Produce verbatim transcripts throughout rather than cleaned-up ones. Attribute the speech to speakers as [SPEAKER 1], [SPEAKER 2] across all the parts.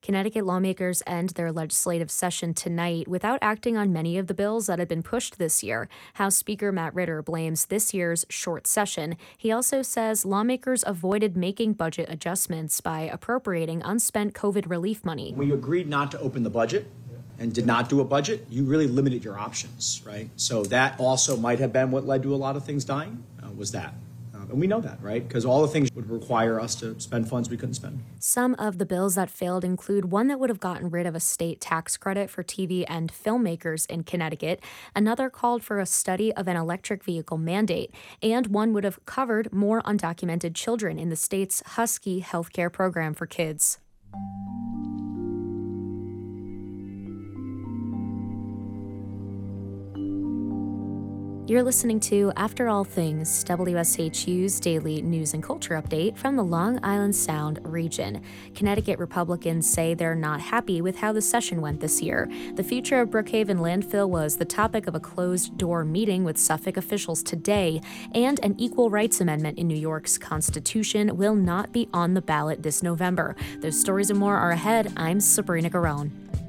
[SPEAKER 1] Connecticut lawmakers end their legislative session tonight without acting on many of the bills that had been pushed this year. House Speaker Matt Ritter blames this year's short session. He also says lawmakers avoided making budget adjustments by appropriating unspent COVID relief money.
[SPEAKER 2] We agreed not to open the budget and did not do a budget. You really limited your options, right? So that also might have been what led to a lot of things dying, uh, was that. And we know that, right? Because all the things would require us to spend funds we couldn't spend.
[SPEAKER 1] Some of the bills that failed include one that would have gotten rid of a state tax credit for T V and filmmakers in Connecticut. Another called for a study of an electric vehicle mandate. And one would have covered more undocumented children in the state's Husky healthcare program for kids. You're listening to After All Things, W S H U's daily news and culture update from the Long Island Sound region. Connecticut Republicans say they're not happy with how the session went this year. The future of Brookhaven landfill was the topic of a closed-door meeting with Suffolk officials today, and an equal rights amendment in New York's Constitution will not be on the ballot this November. Those stories and more are ahead. I'm Sabrina Garone.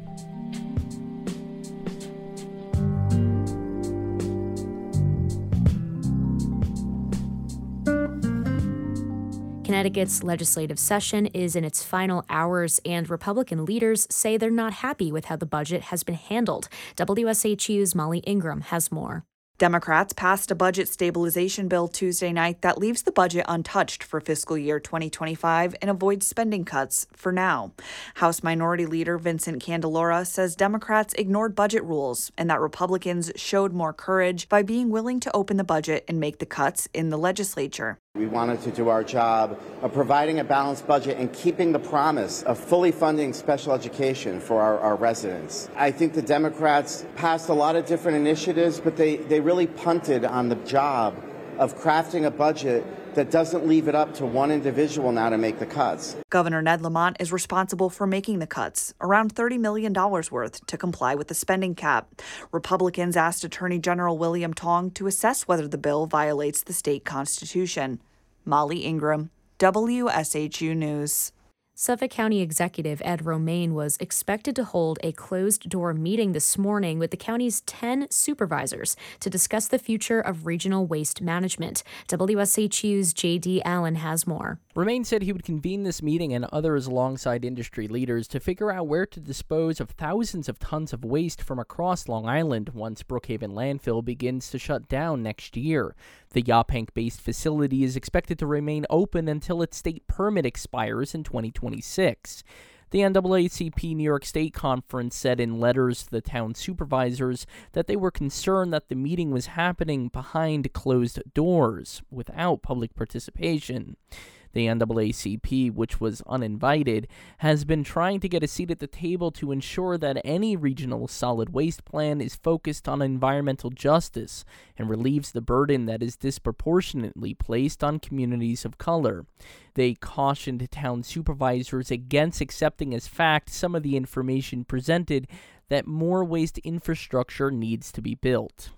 [SPEAKER 1] Connecticut's legislative session is in its final hours, and Republican leaders say they're not happy with how the budget has been handled. W S H U's Molly Ingram has more.
[SPEAKER 3] Democrats passed a budget stabilization bill Tuesday night that leaves the budget untouched for fiscal year twenty twenty-five and avoids spending cuts for now. House Minority Leader Vincent Candelora says Democrats ignored budget rules and that Republicans showed more courage by being willing to open the budget and make the cuts in the legislature.
[SPEAKER 4] We wanted to do our job of providing a balanced budget and keeping the promise of fully funding special education for our, our residents. I think the Democrats passed a lot of different initiatives, but they, they really punted on the job of crafting a budget that doesn't leave it up to one individual now to make the cuts.
[SPEAKER 3] Governor Ned Lamont is responsible for making the cuts, around thirty million dollars worth, to comply with the spending cap. Republicans asked Attorney General William Tong to assess whether the bill violates the state constitution. Molly Ingram, W S H U News.
[SPEAKER 1] Suffolk County Executive Ed Romaine was expected to hold a closed-door meeting this morning with the county's ten supervisors to discuss the future of regional waste management. W S H U's J D Allen has more.
[SPEAKER 5] Romaine said he would convene this meeting and others alongside industry leaders to figure out where to dispose of thousands of tons of waste from across Long Island once Brookhaven landfill begins to shut down next year. The Yaphank-based facility is expected to remain open until its state permit expires in twenty twenty-six. The N double A C P New York State Conference said in letters to the town supervisors that they were concerned that the meeting was happening behind closed doors without public participation. The N double A C P, which was uninvited, has been trying to get a seat at the table to ensure that any regional solid waste plan is focused on environmental justice and relieves the burden that is disproportionately placed on communities of color. They cautioned town supervisors against accepting as fact some of the information presented that more waste infrastructure needs to be built.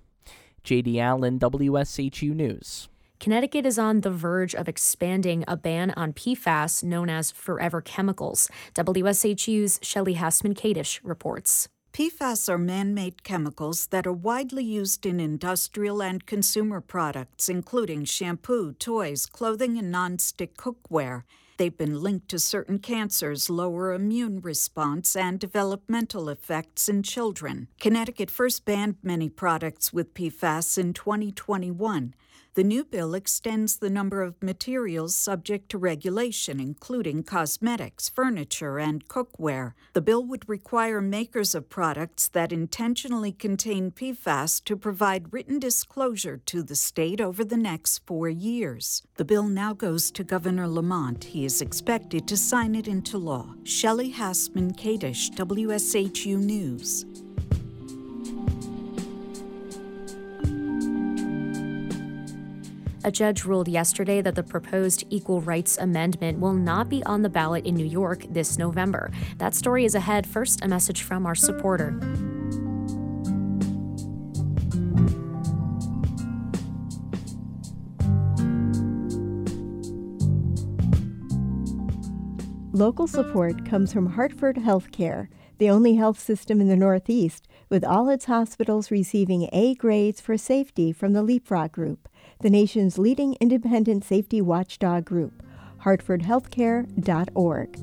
[SPEAKER 5] J D Allen, W S H U News.
[SPEAKER 1] Connecticut is on the verge of expanding a ban on P FAS known as forever chemicals. W S H U's Shelley Hassman-Kadish reports.
[SPEAKER 6] P FAS are man-made chemicals that are widely used in industrial and consumer products, including shampoo, toys, clothing, and non-stick cookware. They've been linked to certain cancers, lower immune response, and developmental effects in children. Connecticut first banned many products with P FAS in twenty twenty-one. The new bill extends the number of materials subject to regulation, including cosmetics, furniture, and cookware. The bill would require makers of products that intentionally contain P FAS to provide written disclosure to the state over the next four years. The bill now goes to Governor Lamont. He is expected to sign it into law. Shelley Hassman-Kadish, W S H U News.
[SPEAKER 1] A judge ruled yesterday that the proposed Equal Rights Amendment will not be on the ballot in New York this November. That story is ahead. First, a message from our supporter.
[SPEAKER 7] Local support comes from Hartford Healthcare, the only health system in the Northeast, with all its hospitals receiving A grades for safety from the Leapfrog Group, the nation's leading independent safety watchdog group. hartford healthcare dot org.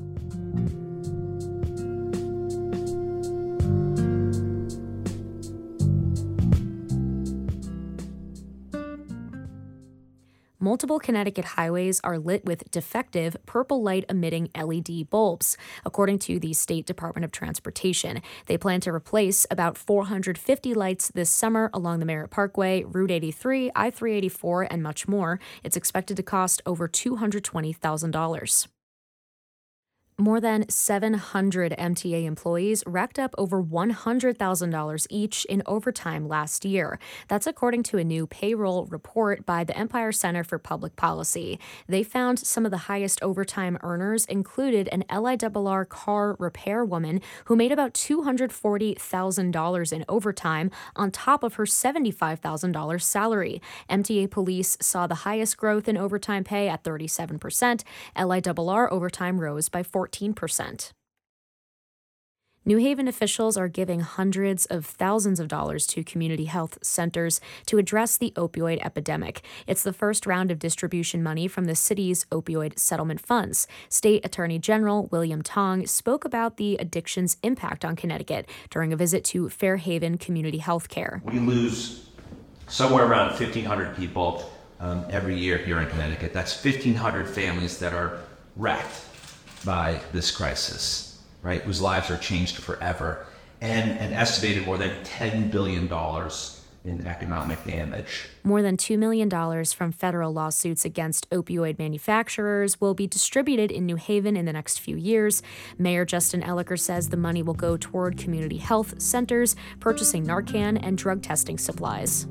[SPEAKER 1] Multiple Connecticut highways are lit with defective purple light-emitting L E D bulbs, according to the State Department of Transportation. They plan to replace about four hundred fifty lights this summer along the Merritt Parkway, Route eighty-three, I three eighty-four, and much more. It's expected to cost over two hundred twenty thousand dollars. More than seven hundred M T A employees racked up over one hundred thousand dollars each in overtime last year. That's according to a new payroll report by the Empire Center for Public Policy. They found some of the highest overtime earners included an L I R R car repair woman who made about two hundred forty thousand dollars in overtime on top of her seventy-five thousand dollars salary. M T A police saw the highest growth in overtime pay at thirty-seven percent. L I R R overtime rose by fourteen percent. New Haven officials are giving hundreds of thousands of dollars to community health centers to address the opioid epidemic. It's the first round of distribution money from the city's opioid settlement funds. State Attorney General William Tong spoke about the addiction's impact on Connecticut during a visit to Fairhaven Community Health Care.
[SPEAKER 8] We lose somewhere around fifteen hundred people um, every year here in Connecticut. That's fifteen hundred families that are wrecked by this crisis, right, whose lives are changed forever, and an estimated more than ten billion dollars in economic damage.
[SPEAKER 1] More than two million dollars from federal lawsuits against opioid manufacturers will be distributed in New Haven in the next few years. Mayor Justin Elicker says the money will go toward community health centers, purchasing Narcan and drug testing supplies.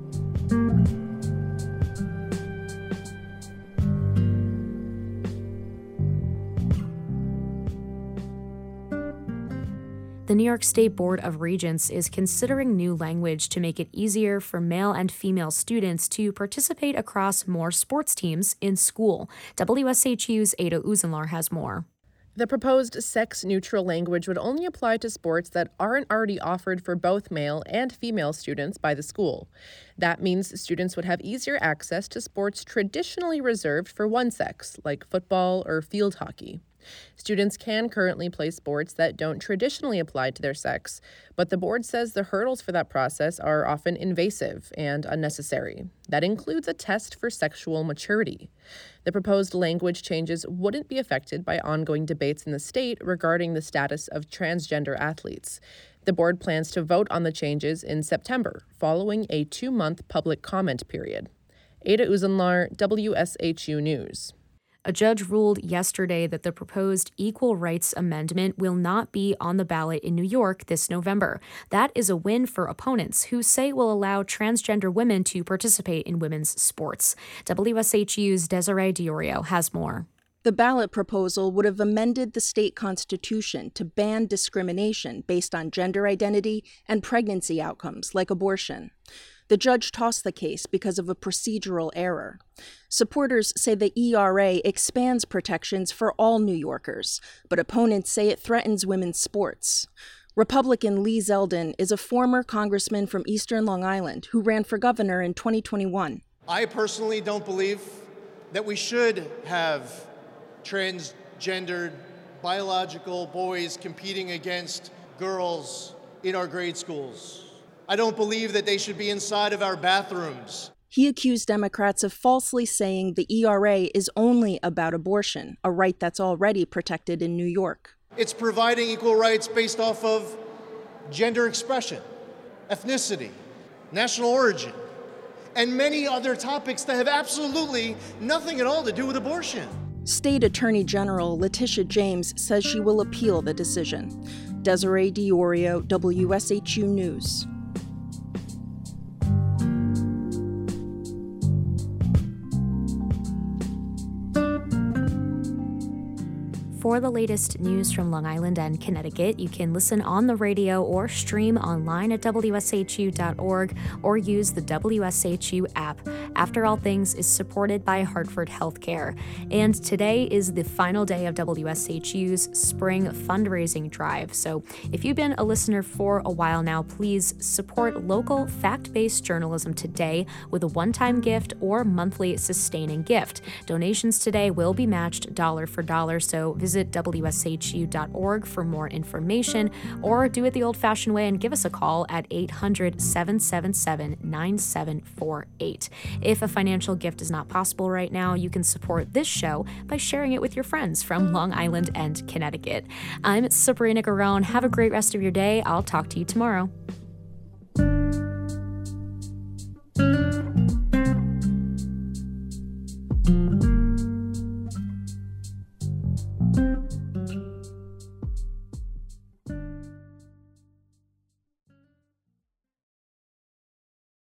[SPEAKER 1] The New York State Board of Regents is considering new language to make it easier for male and female students to participate across more sports teams in school. W S H U's Ada Uzenlar has more.
[SPEAKER 9] The proposed sex-neutral language would only apply to sports that aren't already offered for both male and female students by the school. That means students would have easier access to sports traditionally reserved for one sex, like football or field hockey. Students can currently play sports that don't traditionally apply to their sex, but the board says the hurdles for that process are often invasive and unnecessary. That includes a test for sexual maturity. The proposed language changes wouldn't be affected by ongoing debates in the state regarding the status of transgender athletes. The board plans to vote on the changes in September, following a two-month public comment period. Ada Uzenlar, W S H U News.
[SPEAKER 1] A judge ruled yesterday that the proposed Equal Rights Amendment will not be on the ballot in New York this November. That is a win for opponents who say it will allow transgender women to participate in women's sports. W S H U's Desiree Diorio has more.
[SPEAKER 10] The ballot proposal would have amended the state constitution to ban discrimination based on gender identity and pregnancy outcomes like abortion. The judge tossed the case because of a procedural error. Supporters say the E R A expands protections for all New Yorkers, but opponents say it threatens women's sports. Republican Lee Zeldin is a former congressman from Eastern Long Island who ran for governor in twenty twenty-one.
[SPEAKER 11] I personally don't believe that we should have transgendered biological boys competing against girls in our grade schools. I don't believe that they should be inside of our bathrooms.
[SPEAKER 10] He accused Democrats of falsely saying the E R A is only about abortion, a right that's already protected in New York.
[SPEAKER 11] It's providing equal rights based off of gender expression, ethnicity, national origin, and many other topics that have absolutely nothing at all to do with abortion.
[SPEAKER 10] State Attorney General Letitia James says she will appeal the decision. Desiree Diorio, W S H U News.
[SPEAKER 1] For the latest news from Long Island and Connecticut, you can listen on the radio or stream online at W S H U dot org or use the W S H U app. After All Things is supported by Hartford Healthcare. And today is the final day of W S H U's spring fundraising drive. So if you've been a listener for a while now, please support local fact-based journalism today with a one-time gift or monthly sustaining gift. Donations today will be matched dollar for dollar, so visit W S H U dot org for more information, or do it the old-fashioned way and give us a call at eight hundred, seven seven seven, nine seven four eight. If a financial gift is not possible right now, you can support this show by sharing it with your friends from Long Island and Connecticut. I'm Sabrina Garone. Have a great rest of your day. I'll talk to you tomorrow.